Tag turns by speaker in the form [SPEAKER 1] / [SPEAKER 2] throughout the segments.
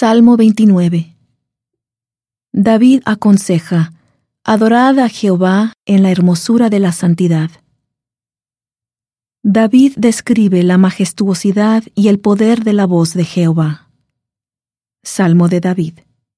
[SPEAKER 1] Salmo 29. David aconseja: adorad a Jehová en la hermosura de la santidad. David describe la majestuosidad y el poder de la voz de Jehová. Salmo de David.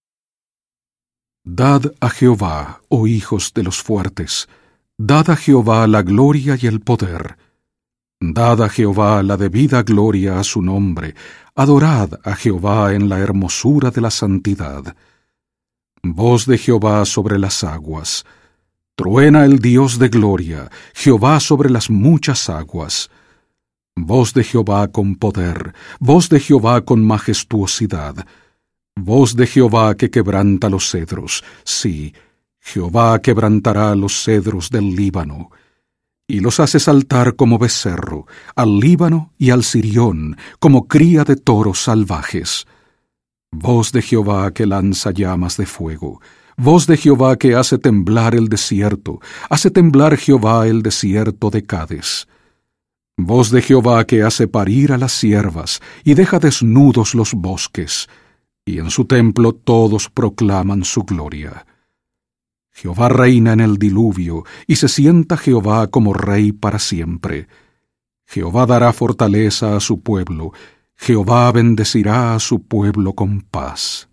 [SPEAKER 2] Dad a Jehová, oh hijos de los fuertes, dad a Jehová la gloria y el poder. Dad a Jehová la debida gloria a su nombre, adorad a Jehová en la hermosura de la santidad. Voz de Jehová sobre las aguas. Truena el Dios de gloria, Jehová sobre las muchas aguas. Voz de Jehová con poder, voz de Jehová con majestuosidad. Voz de Jehová que quebranta los cedros, sí, Jehová quebrantará los cedros del Líbano. Y los hace saltar como becerro, al Líbano y al Sirión, como cría de toros salvajes. Voz de Jehová que lanza llamas de fuego, voz de Jehová que hace temblar el desierto, hace temblar Jehová el desierto de Cades. Voz de Jehová que hace parir a las ciervas y deja desnudos los bosques, y en su templo todos proclaman su gloria. Jehová reina en el diluvio, y se sienta Jehová como rey para siempre. Jehová dará fortaleza a su pueblo, Jehová bendecirá a su pueblo con paz.